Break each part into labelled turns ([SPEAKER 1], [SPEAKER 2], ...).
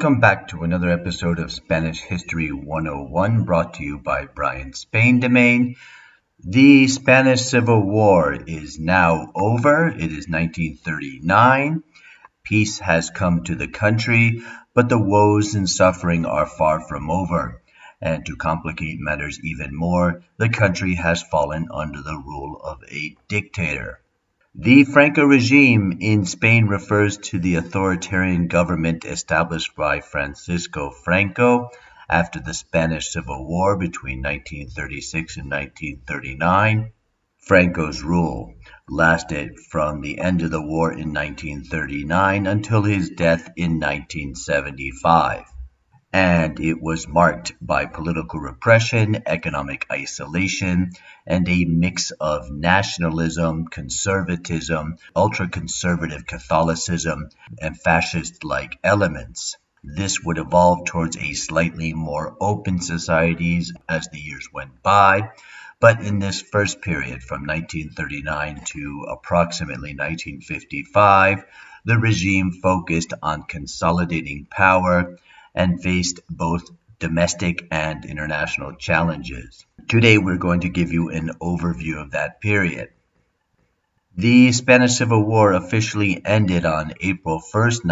[SPEAKER 1] Welcome back to another episode of Spanish History 101 brought to you by Brian Spain Domain. The Spanish Civil War is now over. It is 1939. Peace has come to the country, but the woes and suffering are far from over. And to complicate matters even more, the country has fallen under the rule of a dictator. The Franco regime in Spain refers to the authoritarian government established by Francisco Franco after the Spanish Civil War between 1936 and 1939. Franco's rule lasted from the end of the war in 1939 until his death in 1975. And it was marked by political repression, economic isolation, and a mix of nationalism, conservatism, ultra-conservative Catholicism, and fascist-like elements. This would evolve towards a slightly more open societies as the years went by, but in this first period from 1939 to approximately 1955, the regime focused on consolidating power and faced both domestic and international challenges. Today we're going to give you an overview of that period. The Spanish Civil War officially ended on April 1st,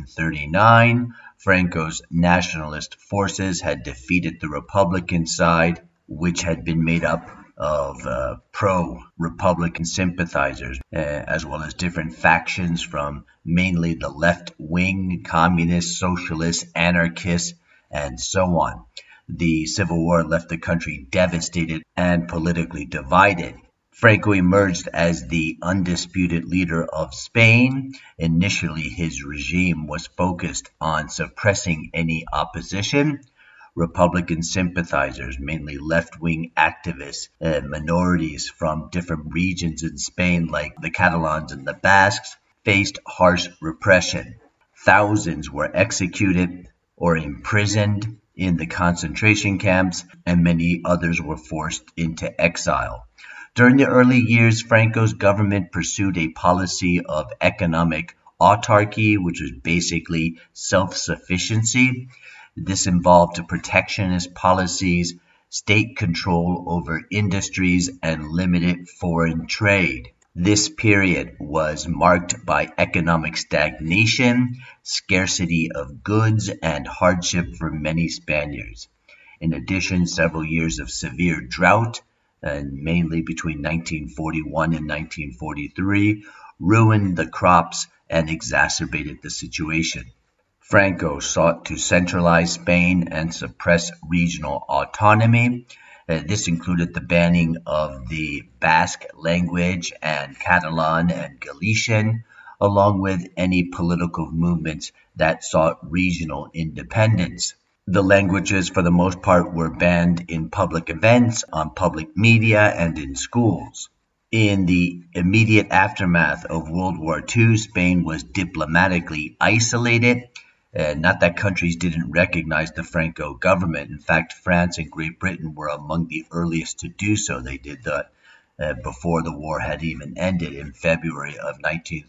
[SPEAKER 1] 1939. Franco's nationalist forces had defeated the Republican side, which had been made up of pro-Republican sympathizers, as well as different factions from mainly the left-wing, communists, socialists, anarchists, and so on. The Civil War left the country devastated and politically divided. Franco emerged as the undisputed leader of Spain. Initially, his regime was focused on suppressing any opposition. Republican sympathizers, mainly left-wing activists, minorities from different regions in Spain like the Catalans and the Basques, faced harsh repression. Thousands were executed or imprisoned in the concentration camps, and many others were forced into exile. During the early years, Franco's government pursued a policy of economic autarky, which was basically self-sufficiency. This involved protectionist policies, state control over industries, and limited foreign trade. This period was marked by economic stagnation, scarcity of goods, and hardship for many Spaniards. In addition, several years of severe drought, and mainly between 1941 and 1943, ruined the crops and exacerbated the situation. Franco sought to centralize Spain and suppress regional autonomy. This included the banning of the Basque language and Catalan and Galician, along with any political movements that sought regional independence. The languages, for the most part, were banned in public events, on public media, and in schools. In the immediate aftermath of World War II, Spain was diplomatically isolated. Not that countries didn't recognize the Franco government. In fact, France and Great Britain were among the earliest to do so. They did that before the war had even ended in February of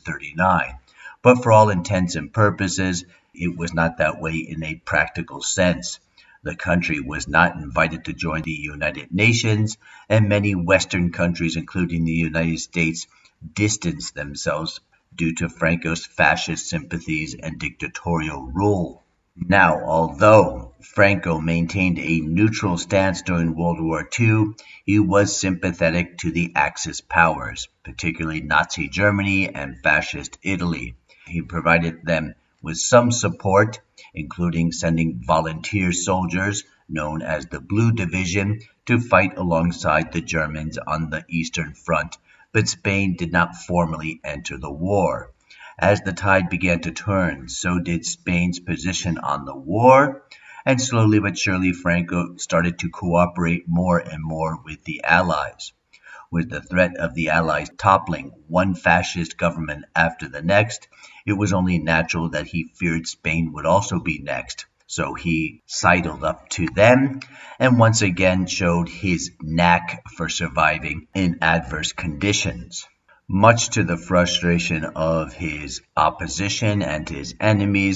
[SPEAKER 1] 1939. But for all intents and purposes, it was not that way in a practical sense. The country was not invited to join the United Nations, and many Western countries, including the United States, distanced themselves due to Franco's fascist sympathies and dictatorial rule. Now, although Franco maintained a neutral stance during World War II, he was sympathetic to the Axis powers, particularly Nazi Germany and fascist Italy. He provided them with some support, including sending volunteer soldiers, known as the Blue Division, to fight alongside the Germans on the Eastern Front, but Spain did not formally enter the war. As the tide began to turn, so did Spain's position on the war, and slowly but surely Franco started to cooperate more and more with the Allies. With the threat of the Allies toppling one fascist government after the next, it was only natural that he feared Spain would also be next. So he sidled up to them and once again showed his knack for surviving in adverse conditions. Much to the frustration of his opposition and his enemies,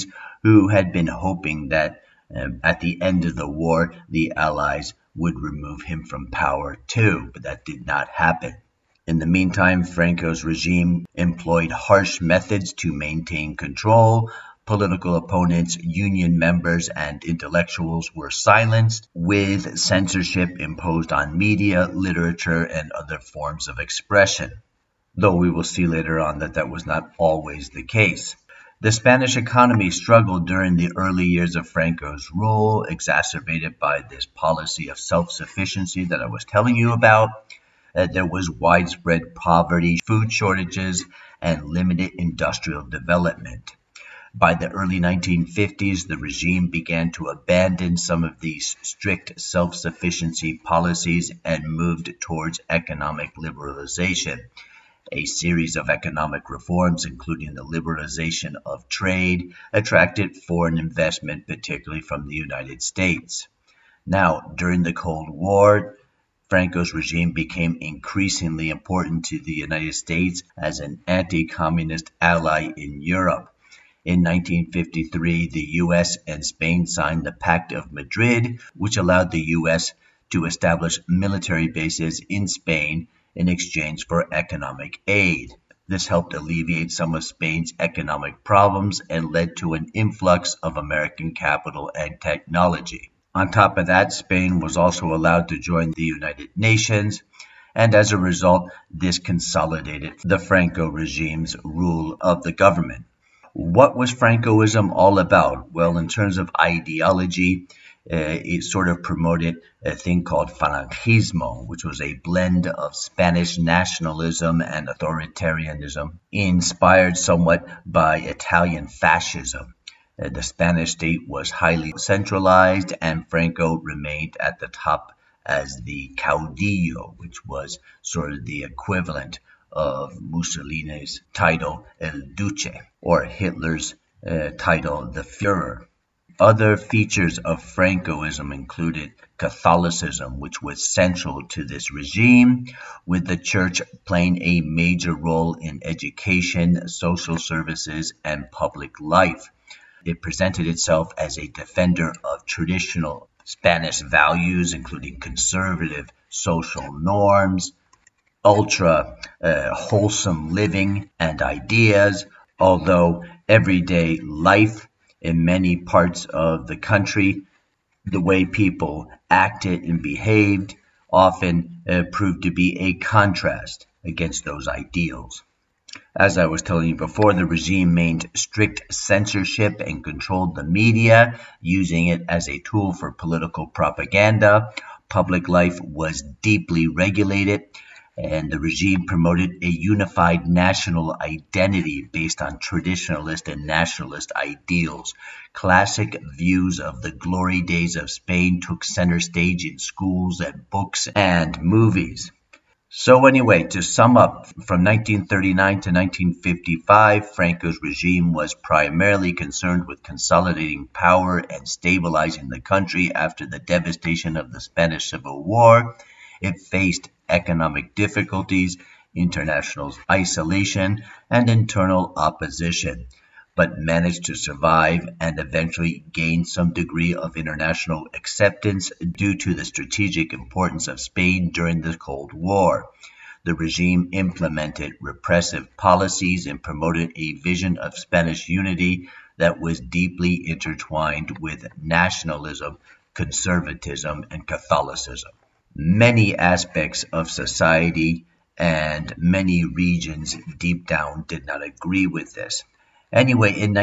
[SPEAKER 1] who had been hoping that at the end of the war, the Allies would remove him from power too, but that did not happen. In the meantime, Franco's regime employed harsh methods to maintain control. Political opponents, union members, and intellectuals were silenced, with censorship imposed on media, literature, and other forms of expression, though we will see later on that that was not always the case. The Spanish economy struggled during the early years of Franco's rule, exacerbated by this policy of self-sufficiency that I was telling you about. There was widespread poverty, food shortages, and limited industrial development. By the early 1950s, the regime began to abandon some of these strict self-sufficiency policies and moved towards economic liberalization. A series of economic reforms, including the liberalization of trade, attracted foreign investment, particularly from the United States. Now, during the Cold War, Franco's regime became increasingly important to the United States as an anti-communist ally in Europe. In 1953, the U.S. and Spain signed the Pact of Madrid, which allowed the U.S. to establish military bases in Spain in exchange for economic aid. This helped alleviate some of Spain's economic problems and led to an influx of American capital and technology. On top of that, Spain was also allowed to join the United Nations, and as a result, this consolidated the Franco regime's rule of the government. What was Francoism all about? Well, in terms of ideology, it sort of promoted a thing called Falangismo, which was a blend of Spanish nationalism and authoritarianism, inspired somewhat by Italian fascism. The Spanish state was highly centralized, and Franco remained at the top as the caudillo, which was sort of the equivalent of Mussolini's title El Duce, or Hitler's title the Führer. Other features of Francoism included Catholicism, which was central to this regime, with the church playing a major role in education, social services, and public life. It presented itself as a defender of traditional Spanish values, including conservative social norms, ultra wholesome living and ideas, although everyday life in many parts of the country, the way people acted and behaved often proved to be a contrast against those ideals. As I was telling you before, the regime maintained strict censorship and controlled the media, using it as a tool for political propaganda. Public life was deeply regulated, and the regime promoted a unified national identity based on traditionalist and nationalist ideals. Classic views of the glory days of Spain took center stage in schools and books and movies. So anyway, to sum up, from 1939 to 1955, Franco's regime was primarily concerned with consolidating power and stabilizing the country after the devastation of the Spanish Civil War. It faced economic difficulties, international isolation, and internal opposition, but managed to survive and eventually gain some degree of international acceptance due to the strategic importance of Spain during the Cold War. The regime implemented repressive policies and promoted a vision of Spanish unity that was deeply intertwined with nationalism, conservatism, and Catholicism. Many aspects of society and many regions deep down did not agree with this. Anyway, in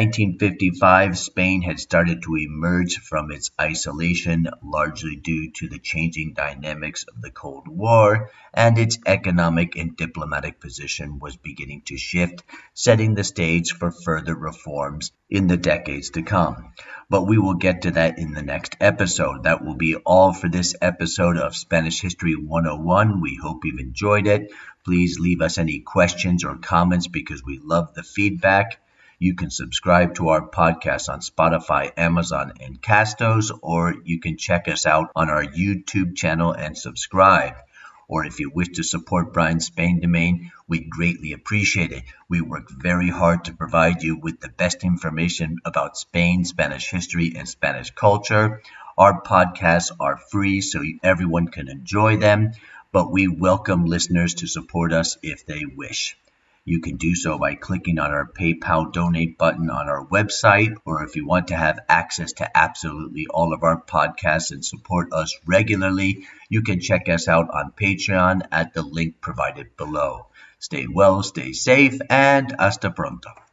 [SPEAKER 1] 1955, Spain had started to emerge from its isolation, largely due to the changing dynamics of the Cold War, and its economic and diplomatic position was beginning to shift, setting the stage for further reforms in the decades to come. But we will get to that in the next episode. That will be all for this episode of Spanish History 101. We hope you've enjoyed it. Please leave us any questions or comments because we love the feedback. You can subscribe to our podcast on Spotify, Amazon, and Castos, or you can check us out on our YouTube channel and subscribe. or if you wish to support Brian Spain Domain, we'd greatly appreciate it. We work very hard to provide you with the best information about Spain, Spanish history, and Spanish culture. Our podcasts are free, so everyone can enjoy them, but we welcome listeners to support us if they wish. You can do so by clicking on our PayPal donate button on our website, or if you want to have access to absolutely all of our podcasts and support us regularly, you can check us out on Patreon at the link provided below. Stay well, stay safe, and hasta pronto.